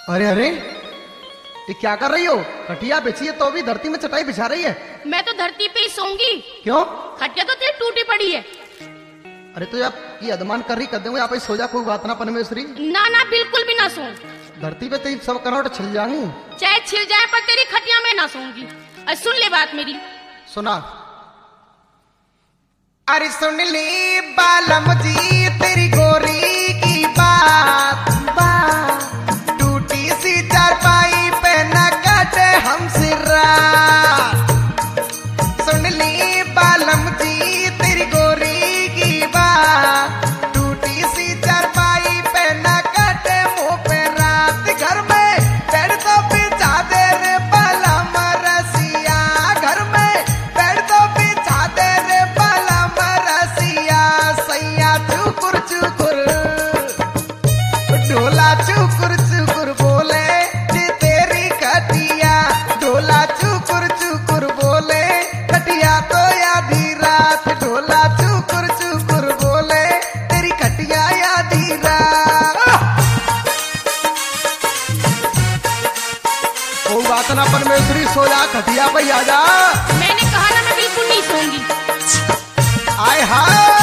अरे अरे, ये क्या कर रही हो? खटिया बिछी है तो भी धरती में चटाई बिछा रही है। मैं तो धरती पे ही सोऊंगी। क्यों? खटिया तो तेरी टूटी पड़ी है। अरे तो आप ये अदमान कर रही कर दूंगा, यहाँ पे सो जा, कोई बात ना परमेश्वरी। ना ना, बिल्कुल भी ना सोऊं। धरती पे तेरी सब करवट छिल जाएंगी। चाहे छिल जाए पर तेरी खटिया में ना सोऊंगी। सुन ले बात मेरी। सुना। अरे सुन ली बालम जी तेरी गोरी की बात टूटी सी चारपाई पे न काटे हमसे रात। सुन ली बालम जी तेरी गोरी की बात टूटी सी चारपाई पे न काटे मुंह पे रात। घर में बेड तो बिछा दे रे बालम रसिया, घर में बेड तो बिछा दे रे बालम रसिया। सैया चुकुर चुकुर ढोला चुकुर चुकुर बोले जे तेरी खटिया, ढोला चुकुर चुकुर बोले खटिया तो आधी रात। ढोला चुकुर चुकुर बोले तेरी खटिया आधी रात। कोई बात ना परमेश्वरी, सो जा, खटिया पे आ जा। मैंने कहा ना, मैं बिल्कुल नहीं सोऊंगी। आय हाय।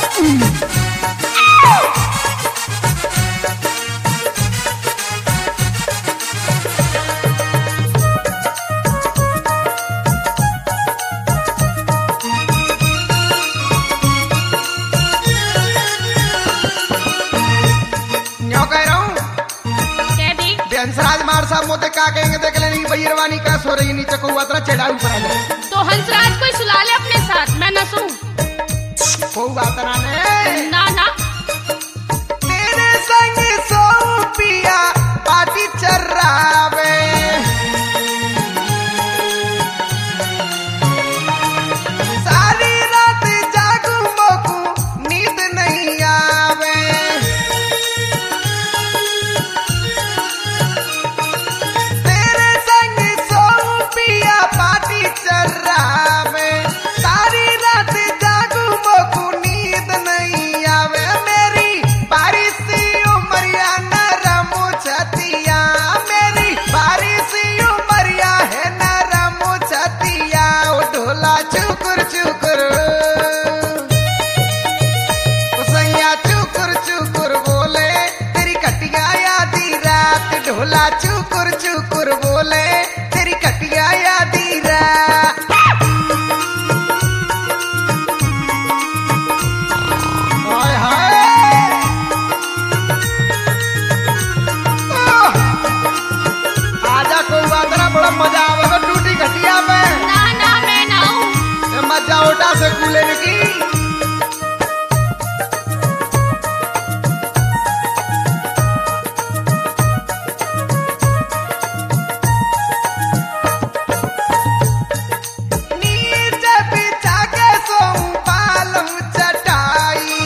न्यों कह रहा हूँ कह दी। हंसराज मार साहब मोते का कहेंगे देख लेनी भैरवानी का सो रही नीचे को उतरा चढ़ा ऊपर आ जाए। तो हंसराज को ही सुला ले अपने साथ, मैं ना सोऊं। कोई बात ना ने ना ना, तेरे संग सो पिया पाटी चर्रावे। सारी रात जागू मोकू नींद नहीं आवे। तेरे संग सो पिया पाटी चर्रावे। सारी रात जागू मोकू नींद नहीं आवे। मेरी बारिश उमरिया नरम छतिया, मेरी बारिश उमरिया है नरम छतिया। ओ ढोला चुकुर चुकुर सैया चुकुर चुकुर बोले तेरी खटिया आधी रात। ढोला चुकुर चुकुर बोले तेरी खटिया आधी रात। हाय हाय। आजा, कोई बात ना, बड़ा मजा आवेगा टूटी खटिया में। ना ना, मैं ना हूँ। ये मजा उठा से कूलर की। नीचे बिछा के सोऊं बालम चटाई।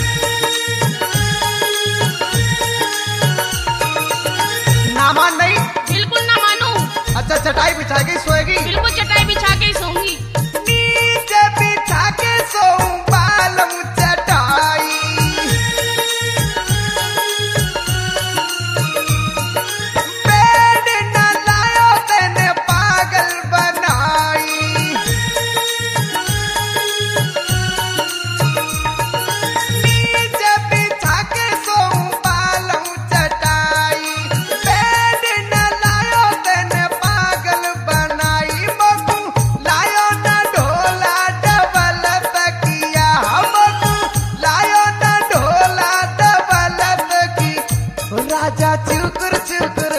नामान नहीं। बिल्कुल ना मानू। अच्छा, चटाई बिछा के सोएगी। बिल्कुल चटाई बिछा के ही सोऊंगी। नीचे बिछा के सोऊं बालम चटाई। बेड न लायो तेने पागल बनाई। नीचे बिछा के सोऊं बालम चटाई। बेड न लायो तेने पागल बनाई। मगू लायो न ढोला डबल तकिया, मगू लायो न ढोला डबल तकी। राजा चुकुर चुकुर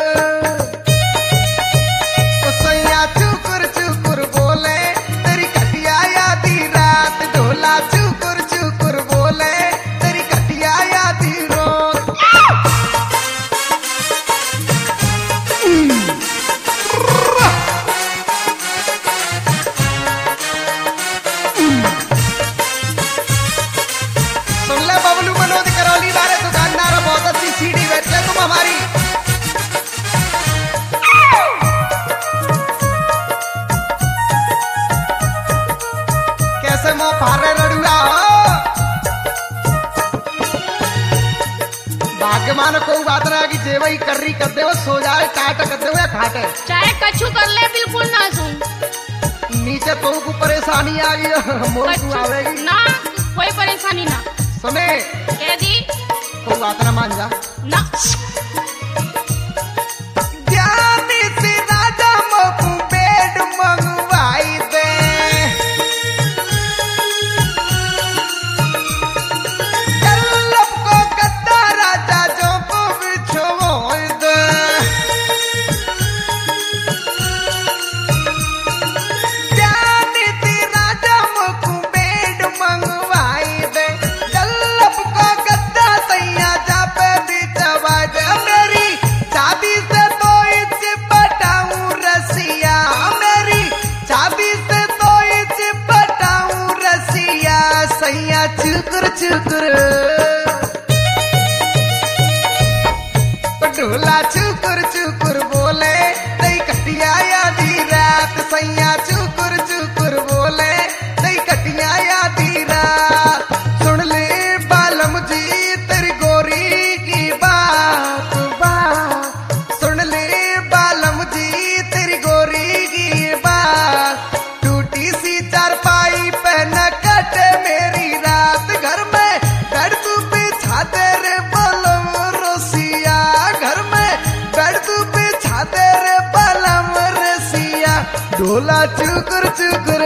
सैया चुकुर चुकुर बोले तेरी खटिया आधी रात। ढोला चुकुर चुकुर बोले तेरी खटिया आधी रात। सुन ले बबलू मनोज करौली वाले दुकानदार, बहुत अच्छी सीडी बेचते तुम हमारी। कर दे सो जाए टाट कर दे या खाटे चाहे कछु कर ले बिल्कुल ना सुन। नीचे तो को परेशानी आ गई मोर तू आवेगी ना कोई परेशानी ना सुने कह दी तो बात ना मान जा ना। ज्ञानी से राजा मोकू बेड मंगवाई दे कल्लम को गद्दा राजा जो को बिछोई दे ज्ञानी से राजा मोकू बेड मंगवाई दे कल्लम को गद्दा सैया जा पे बिछवा दे मेरी चाबी से तो इच पटाऊं रसिया मेरी चाबी से तो इच पटाऊं रसिया सैया चुकुर चुकुर पटोला चुकुर चुकुर बोले तई कटिया आधी रात सैया चुकुर चुकुर बोले तई कटिया आधी रात सुन ले बालम जी तेरी गोरी की बात बात सुन ले बालम जी तेरी गोरी की बात टूटी सी चारपाई पे न कटे मेरी रात घर में बेड तू बिछा दे रे बलम रसिया घर में बेड तू बिछा दे रे बलम रसिया ढोला चुकुर चुकुर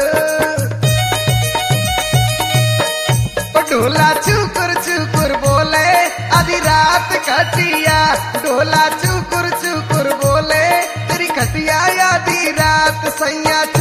ढोला चुकुर चुकुर बोले आधी रात कटिया ढोला चुकुर चुकुर बोले तेरी खटिया आधी रात सैया